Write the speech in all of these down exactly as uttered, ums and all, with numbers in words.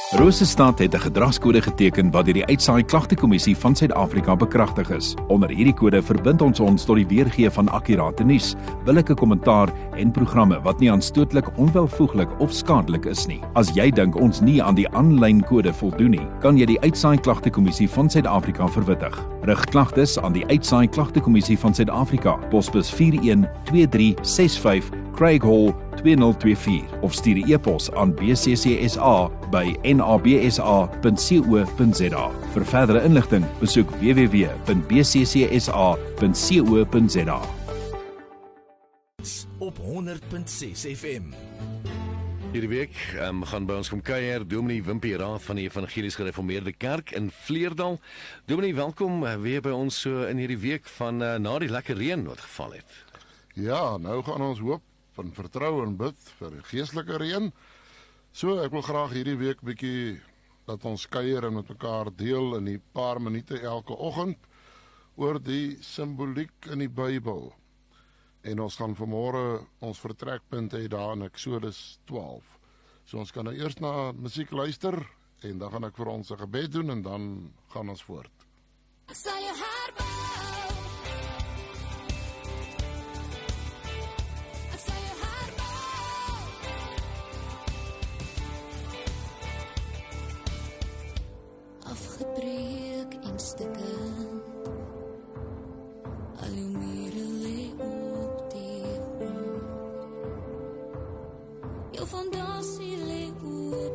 Rosestad het 'n gedragskode geteken wat deur die Uitsaai Klagtekommissie van Suid-Afrika bekragtig is. Onder hierdie kode verbind ons ons tot die weergee van akkurate nuus, billike kommentaar en programme wat nie aanstootlik, onwelvoeglik of skadelik is nie. As jy dink ons nie aan die aanlyn kode voldoen nie, kan jy die Uitsaai Klagtekommissie van Suid-Afrika verwittig. Rig klagtes aan die Uitsaai Klagtekommissie van Suid-Afrika, posbus vier een twee drie ses vyf, Craig Hall twee nul twee vier of stuur 'n e-pos aan b c c s a by n a b s a punt co punt z a. Vir verdere inligting, besoek w w w punt b c c s a punt co punt z a. Op honderd punt ses F M. Hierdie week um, gaan by ons kom kuier Dominee Wimpie Raad van die Evangelies Gereformeerde Kerk in Vleerdal. Dominee, welkom uh, weer by ons so in hierdie week van uh, na die lekker reën wat geval het. Ja, nou gaan ons hoop en vertrou en bid vir geestelike reën. So, ek wil graag hierdie week bietjie dat ons kuier en met mekaar deel in die paar minute elke oggend oor die simboliek in die Bybel. En ons gaan vanmôre ons vertrekpunt hê daar in Eksodus twaalf. So ons kan nou eers na musiek luister en dan gaan ek vir ons 'n gebed doen en dan gaan ons voort. Ek sal jou herbou. Ek sal jou herbou. Afgebreek en stukkend, al jou mure lê op die grond. Jou fondasie lê oop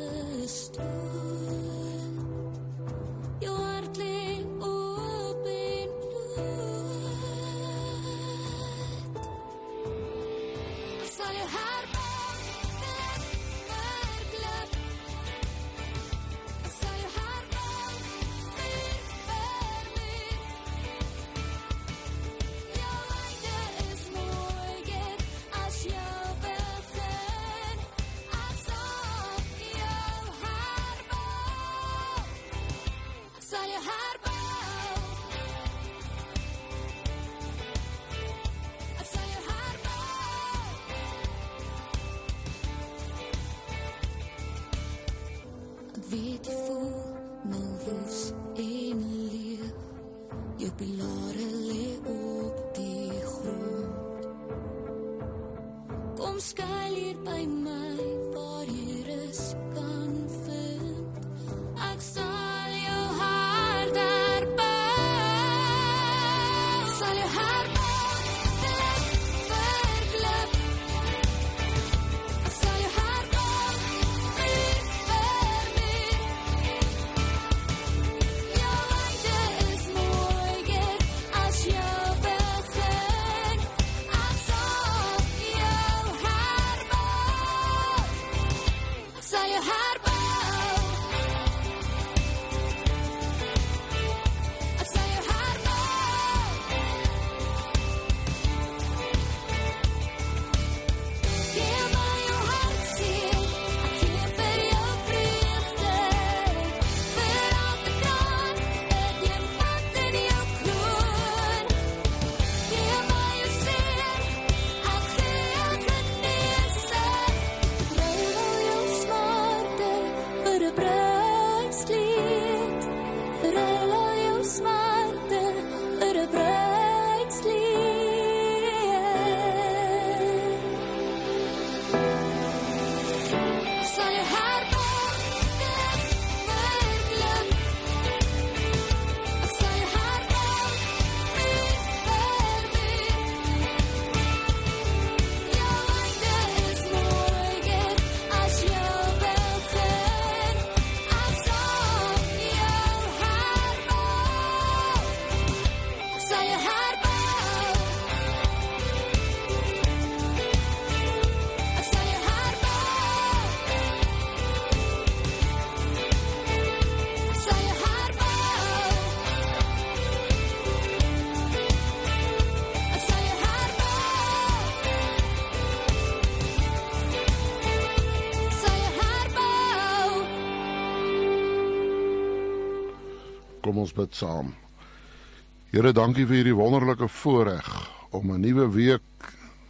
gestoot. Jou hart lê oop en bloed. Ek sal jou herbou, klip vir klip. Ek sal jou herbou, muur vir muur. Jou einde is mooier as jou begin. Ek sal jou herbou. Ek sal jou herbou. Ek sal jou herbou. Ek weet jy voel nou woes en leeg. Jou pilare lê op die grond. Kom skuil hier by my waar jy rus kan vind. Ek sal jou hart herbou. Ek sal jou herbou, klip vir klip. Ek sal jou herbou, muur vir muur. Jou einde is mooier as jou begin. Ek sal jou herbou. Ek sal jou herbou. Ek sal jou herbou. Gee my jou hartseer, ek gee vir jou vreugde. Vir elke traan, 'n diamant in jou kroon. Gee my jou seer, ek gee jou genesing. Ruil al jou smarte vir 'n bruidslied. Ruil al jou smarte vir 'n bruidslied. Ek sal jou herbou, klip vir klip. Ek sal jou herbou, muur vir muur. Jou einde is mooier as jou begin. Ek sal jou herbou. Ek sal jou herbou. Ek sal jou herbou. Ek sal jou herbou. Ek sal jou herbou. Ek sal jou herbou. Kom ons bid saam. Here, dankie vir hierdie wonderlike voorreg om 'n nuwe week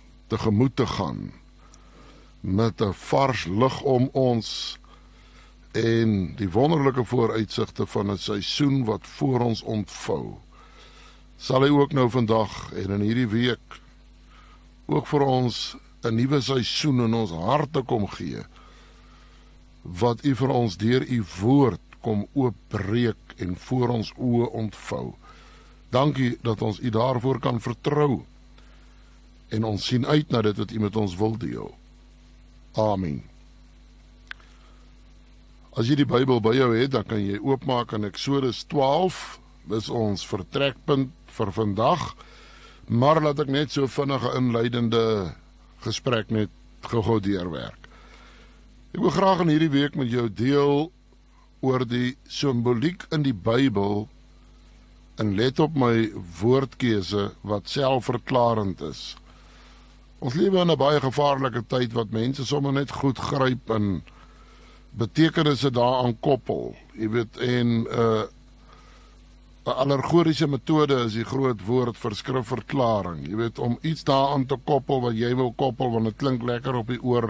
tegemoet te gaan met 'n vars lig om ons en die wonderlike vooruitsigte van 'n seisoen wat voor ons ontvou, sal hy ook nou vandag en in hierdie week ook vir ons 'n nuwe seisoen in ons harte kom gee, wat U vir ons deur U woord kom oopbreek en voor ons oë ontvou. Dankie dat ons U daarvoor kan vertrou en ons sien uit na dit wat U met ons wil deel. Amen. As jy die Bybel by jou het, dan kan jy oopmaak in Eksodus twaalf, dis ons vertrekpunt vir vandag, maar laat ek net so vinnige inleidende gesprek net gou-gou deurwerk. Ek wil graag in hierdie week met jou deel oor die simboliek in die Bybel, en let op my woordkeuse wat selfverklarend is. Ons lewe in 'n baie gevaarlike tyd wat mense sommer net goed gryp en betekenisse daaraan koppel. Jy weet, en 'n uh, 'n allegoriese metode is die groot woord vir skrifverklaring. Jy weet, om iets daaraan te koppel wat jy wil koppel, want dit klink lekker op die oor,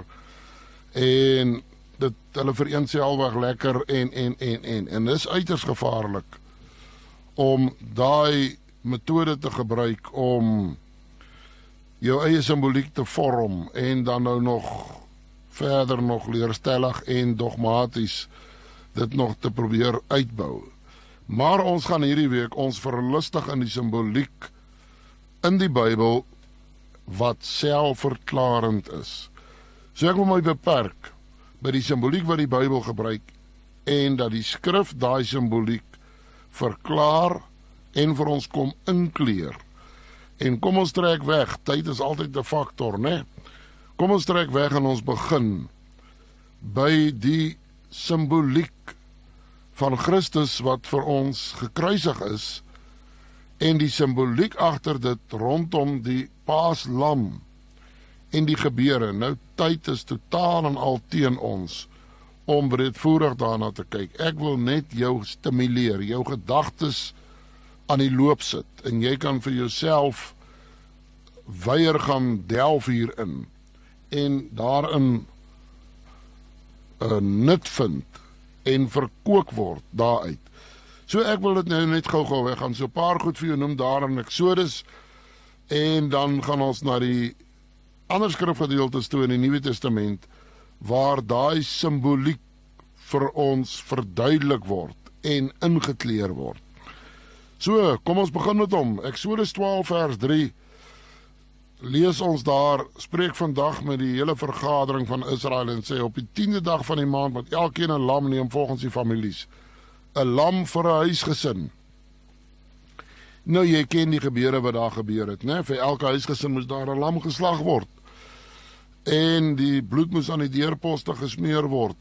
en dit hulle vereenselwig lekker en en en en en dis uiters gevaarlik om daai metode te gebruik om jou eie simboliek te vorm en dan nou nog verder nog leerstellig en dogmaties dit nog te probeer uitbou. Maar ons gaan hierdie week ons verlustig in die simboliek in die Bybel wat selfverklarend is. So ek wil my beperk by die simboliek wat die Bybel gebruik en dat die skrif daai simboliek verklaar en vir ons kom inkleer. En kom ons trek weg, tyd is altyd 'n faktor, né? Kom ons trek weg en ons begin by die simboliek van Christus wat vir ons gekruisig is en die simboliek agter dit rondom die Paaslam en die gebeure. Nou, tyd is totaal en al teen ons om breedvoerig daarna te kyk. Ek wil net jou stimuleer, jou gedagtes aan die loop sit, en jy kan vir jouself weier gaan delf hierin, en daarin uh, nut vind, en verkook word daaruit. So ek wil dit nou net gou-gou, ek gaan so 'n paar goed vir jou noem daar in Eksodus, en dan gaan ons na die ander skrifgedeeltes toe in die Nuwe Testament, waar daai simboliek vir ons verduidelik word en ingekleer word. So, kom ons begin met hom. Eksodus twaalf vers drie, lees ons daar, spreek vandag met die hele vergadering van Israel en sê, op die tiende dag van die maand moet elkeen 'n lam neem volgens die families. 'n Lam vir 'n huisgesin. Nou, jy ken die gebeure wat daar gebeur het, né? Vir elke huisgesin moes daar 'n lam geslag word. En die bloed moes aan die deurposte gesmeer word.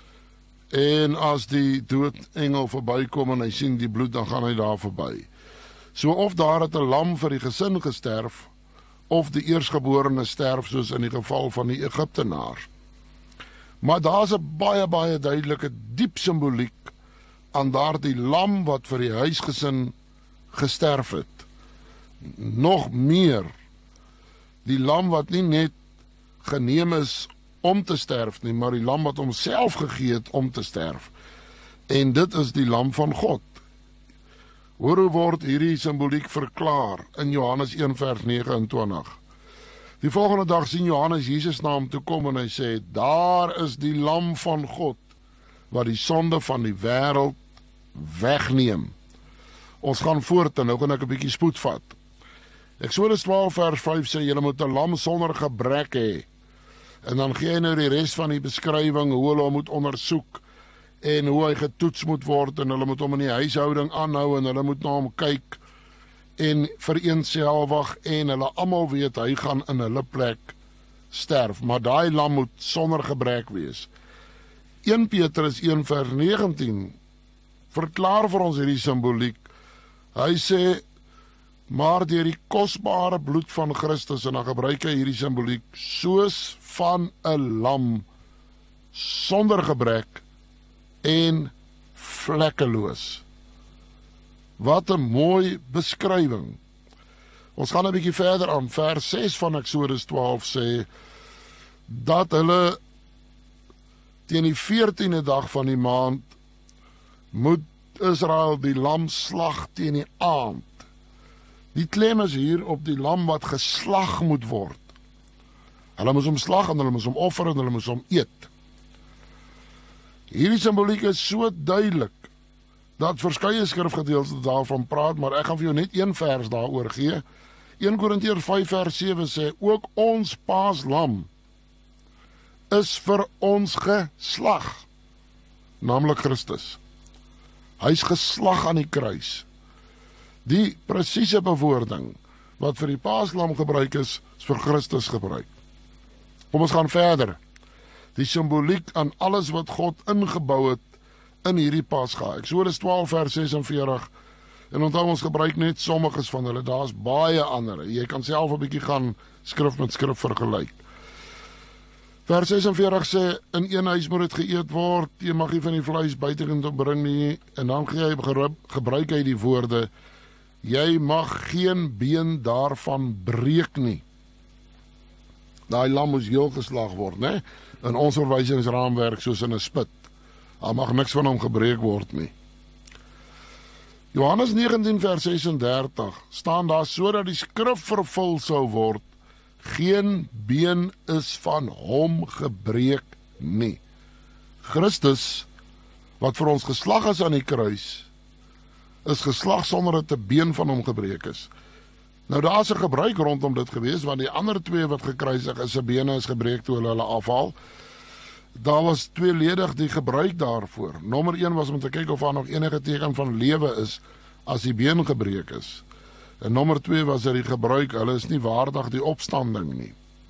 En as die doodengel verbykom en hy sien die bloed, dan gaan hy daar verby. So of daar het 'n lam vir die gesin gesterf, of die eersgeborene sterf, soos in die geval van die Egiptenaar. Maar daar's 'n baie, baie duidelike diep simboliek aan daardie lam wat vir die huisgesin gesterf het. Nog meer, die lam wat nie net geneem is om te sterf nie, maar die lam wat homself gegee het om te sterf. En dit is die lam van God. Hoor hoe word hierdie simboliek verklaar in Johannes een vers nege en twintig. Die volgende dag sien Johannes Jesus na hom toe kom en hy sê, daar is die lam van God, wat die sonde van die wêreld wegneem. Ons gaan voort en nou kan ek 'n bietjie spoed vat. Eksodus twaalf vers vyf sê, julle moet 'n lam sonder gebrek hê. En dan gee hy nou die res van die beskrywing, hoe hulle hom moet ondersoek, en hoe hy getoets moet word, en hulle moet hom in die huishouding aanhou, en hulle moet na hom kyk, en vereenselwig, en hulle almal weet, hy gaan in hulle plek sterf, maar daai lam moet sonder gebrek wees. Eerste Petrus een vers negentien verklaar vir ons hierdie simboliek. Hy sê, maar deur die kosbare bloed van Christus, en dan gebruik hy hierdie simboliek, soos van 'n lam, sonder gebrek, en vlekkeloos. Wat 'n mooi beskrywing. Ons gaan 'n bietjie verder aan. Vers ses van Eksodus twaalf sê dat hulle teen die veertiende dag van die maand moet Israel die lam slag teen die aand. Die klem is hier op die lam wat geslag moet word. Hulle moes hom slag en hulle moes hom offer en hulle moes hom eet. Hierdie simboliek is so duidelik dat verskeie skrifgedeeltes daarvan praat, maar ek gaan vir jou net een vers daaroor gee. Eerste Korintiërs vyf vers sewe sê, ook ons paaslam is vir ons geslag, naamlik Christus. Hy is geslag aan die kruis. Die presiese bewoording wat vir die paaslam gebruik is, is vir Christus gebruik. Kom ons gaan verder. Die simboliek aan alles wat God ingebou het in hierdie Pasga. Eksodus twaalf vers sesenveertig. En onthou ons gebruik net sommiges van hulle. Daar's baie ander. Jy kan self 'n bietjie gaan skrif met skrif vergelyk. Vers sesenveertig sê, in een huis moet dit geëet word, jy mag nie van die vleis buitekant bring nie, en dan gee hy gebruik hy die woorde, jy mag geen been daarvan breek nie. Daai lam moes heel geslag word, né? In ons verwysingsraamwerk soos in 'n spit. Daar mag niks van hom gebreek word nie. Johannes negentien vers sesendertig staan daar sodat die skrif vervul sou word, geen been is van hom gebreek nie. Christus, wat vir ons geslag is aan die kruis, is geslag sonder dat 'n been van hom gebreek is. Nou daar is 'n gebruik rondom dit gewees, want die ander twee wat gekruisig is, se bene is gebreek toe hulle hulle afhaal. Daar was tweeledig die gebruik daarvoor. Nommer een was om te kyk of daar nog enige teken van lewe is as die been gebreek is. En nommer twee was dat die gebruik, hulle is nie waardig die opstanding nie.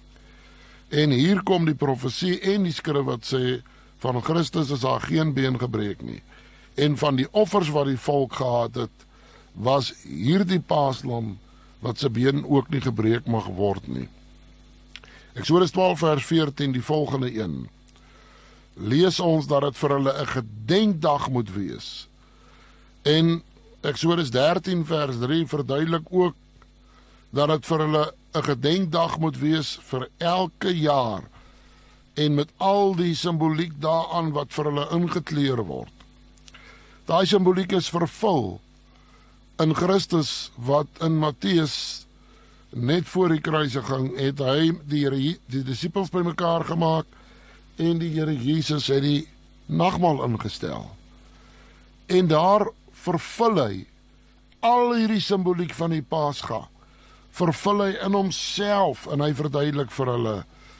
En hier kom die profesie en die skrif wat sê, van Christus is daar geen been gebreek nie. En van die offers wat die volk gehad het, was hierdie paaslam wat sy been ook nie gebreek mag word nie. Eksodus twaalf vers veertien, die volgende een. Lees ons dat dit vir hulle 'n gedenkdag moet wees. En Eksodus dertien vers drie verduidelik ook dat dit vir hulle 'n gedenkdag moet wees vir elke jaar en met al die simboliek daaraan wat vir hulle ingekleur word. Daai simboliek is vervul in Christus wat in Matteus net voor die kruisiging het hy die Here die disippels bymekaar gemaak en die Here Jesus het die nagmaal ingestel. En daar vervul hy al hierdie simboliek van die Pasga, vervul hy in homself en hy verduidelik vir hulle,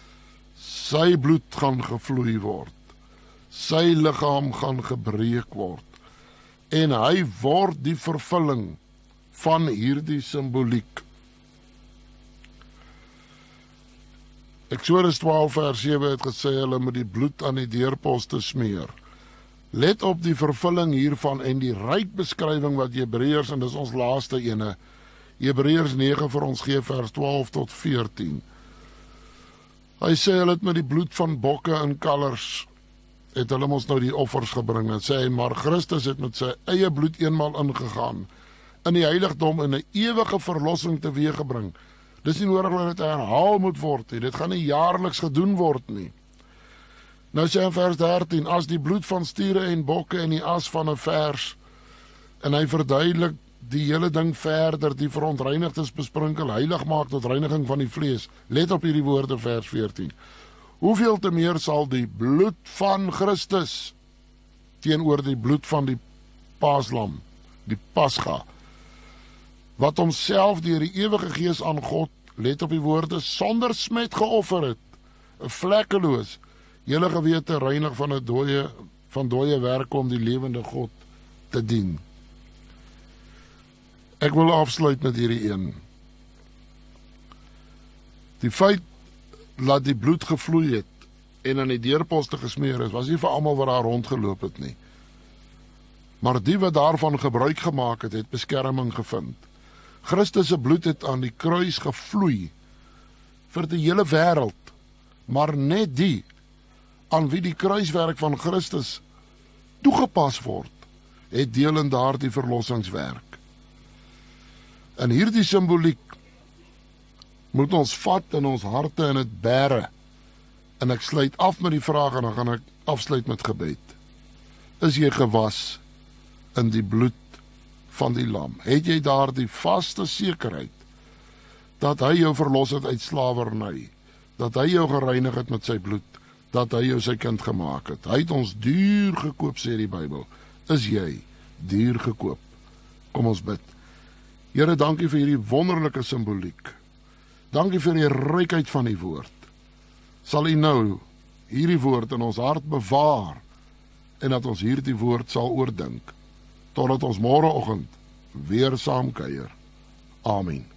sy bloed gaan gevloei word, sy liggaam gaan gebreek word, en hy word die vervulling van hierdie simboliek. Eksodus twaalf vers sewe het gesê, hulle moet die bloed aan die deurposte smeer. Let op die vervulling hiervan en die ryk beskrywing wat Hebreërs, en dis ons laaste ene, Hebreërs nege vir ons gee vers twaalf tot veertien. Hy sê hulle het met die bloed van bokke en kalvers het hulle ons nou die offers gebring, en sê hy, maar Christus het met sy eie bloed eenmaal ingegaan, in die heiligdom en 'n ewige verlossing teweeggebring. Dis nie nodig dat dit herhaal moet word nie, dit gaan nie jaarliks gedoen word nie. Nou sê in vers dertien, as die bloed van stiere en bokke en die as van 'n vers, en hy verduidelik die hele ding verder, die verontreinigdes besprinkel, heilig maak tot reiniging van die vlees. Let op hierdie woorde vers veertien. Hoeveel te meer sal die bloed van Christus teenoor die bloed van die paaslam, die Pasga, wat homself deur die ewige gees aan God, let op die woorde, sonder smet geoffer het, vlekkeloos, julle gewete reinig van 'n dooie van dooie werk om die lewende God te dien. Ek wil afsluit met hierdie een. Die feit dat die bloed gevloei het en aan die deurposte gesmeer is, was nie vir almal wat daar rondgeloop het nie. Maar die wat daarvan gebruik gemaak het, het beskerming gevind. Christus se bloed het aan die kruis gevloei vir die hele wêreld, maar net die aan wie die kruiswerk van Christus toegepas word, het deel in daardie verlossingswerk. En hierdie simboliek moet ons vat in ons harte en dit bære En ek sluit af met die vraag en dan gaan ek afsluit met gebed. Is jy gewas in die bloed van die lam? Het jy daar die vaste sekerheid dat hy jou verlos het uit slawerny, dat hy jou gereinig het met sy bloed, dat hy jou sy kind gemaak het? Hy het ons duur gekoop, sê die Bybel. Is jy duur gekoop? Kom ons bid. Here, dankie vir hierdie wonderlike simboliek. Dankie vir die rykheid van die woord. Sal U nou hierdie woord in ons hart bewaar en dat ons hierdie woord sal oordink totdat ons môreoggend weer saam kuier. Amen.